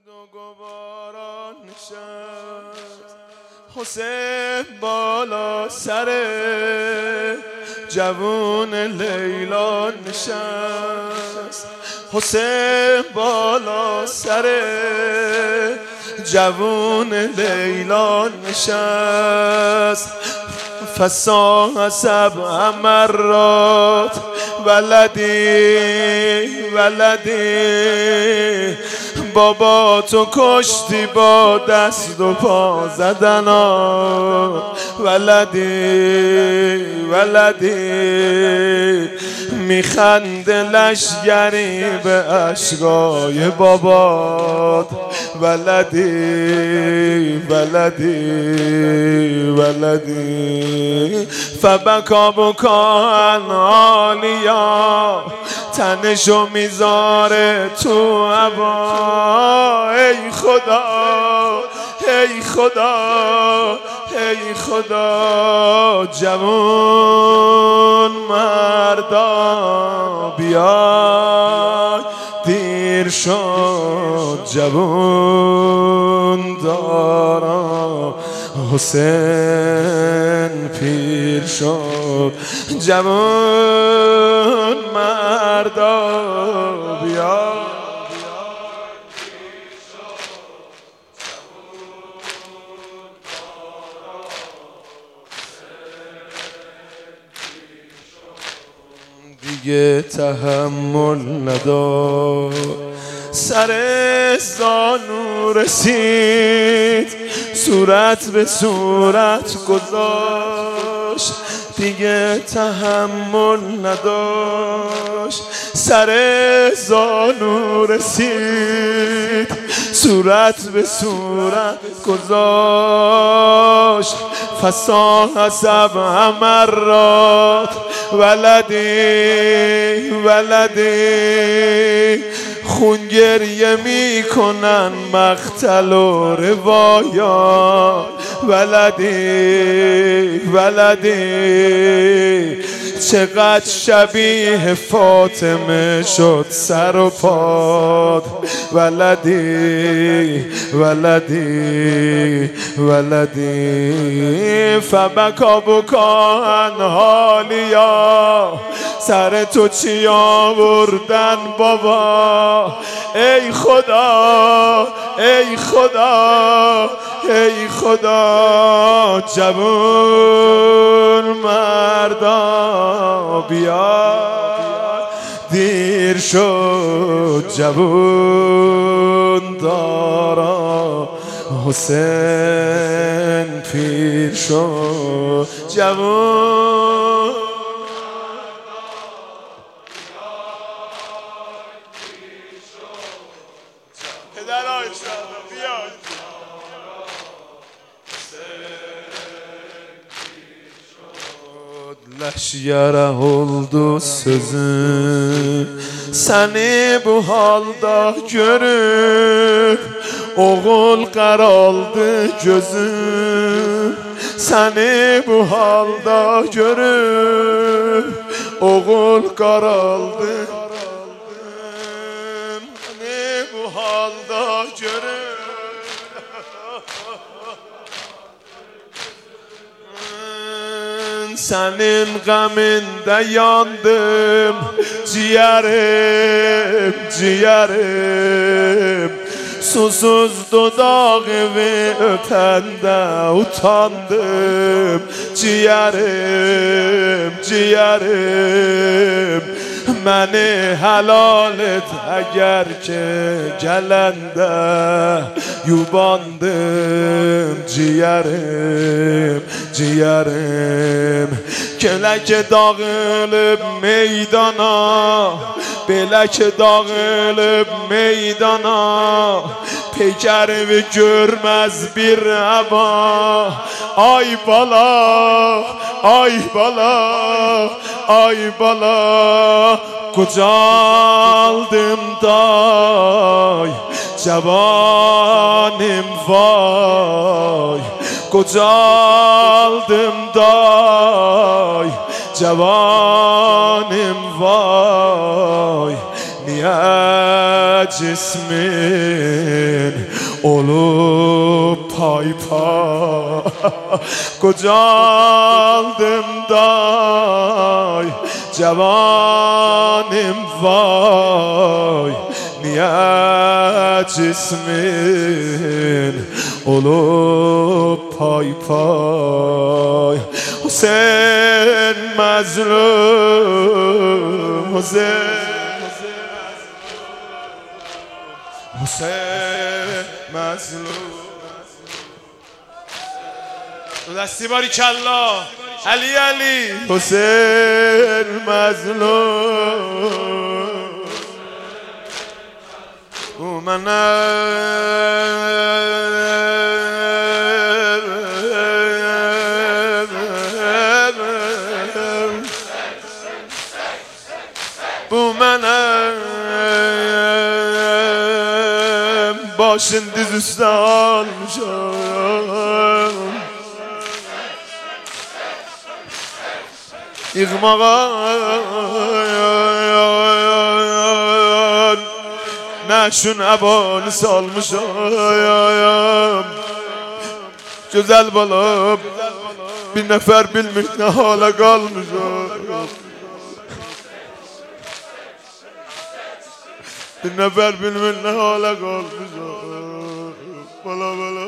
و گوارا نشست حسین بالا سر جوون لیلا نشست حسین بالا سر جوون لیلا نشست فساح سبع مرات ولدی بابا تو کشتی با دست و پا زدنا ولدی میخنده لشگری به اشکای بابات ولدی فبکا بکا عالیا تنشو میذاره تو هوا ای خدا جوون مردا بیای دیر شد جوون دارا حسین پیر شد جوون مردا بیای دیگه تحمل ندار سر زانو رسید صورت به صورت گذاشت دیگه تحمل نداشت سر زانو رسید صورت به صورت گذاشت فساح سبع مرات ولدی خون گریه میکنن مقتل و روایات ولدی چقدر شبیه فاطمه شد سر و پاد ولدی فبکا بکا حالیا سر تو چی آوردن بابا ای خدا جوون مردا بیا دیر شد جوون دارا حسین پیر شد جوون پدرای بیاد Leşyara oldu sözüm Seni bu halda görüp Oğul qaraldı gözüm Seni bu halda görüp Oğul qaraldı Seni bu halda görüp Senin gaminde yandım ciğerim Susuz dudağımı öpende utandım ciğerim Məni helal et eğer ki gelende yubandım ciğerim Kelek dağılıp meydana Belek dağılıp meydana Pekerimi görmez bir hava Ay bala Kucaldım day Cevanim vay Kucaldım day Cevanim vay Niye cismin اولو پای پا کجالدم دای جوانم وای نیه جسمین اولو پای پای حسین مظلوم حسین مظلوم دستی باری کلا علی علی حسین مظلوم bu mənəm başın diz üstə almışam yığmağa məşun əbani salmışam gözəl balam bir nəfər bilmir nə hala qalmışam bir nəfər bilmir nə hala qalmışam bala bala